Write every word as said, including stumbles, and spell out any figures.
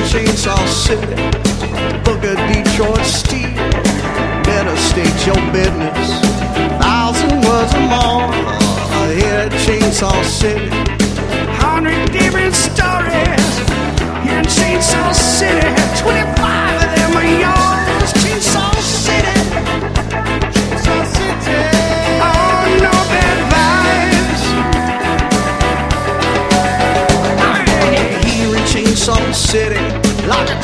Chainsaw City, book a Detroit Steel. Better state your business, thousand words or more. Here at Chainsaw City,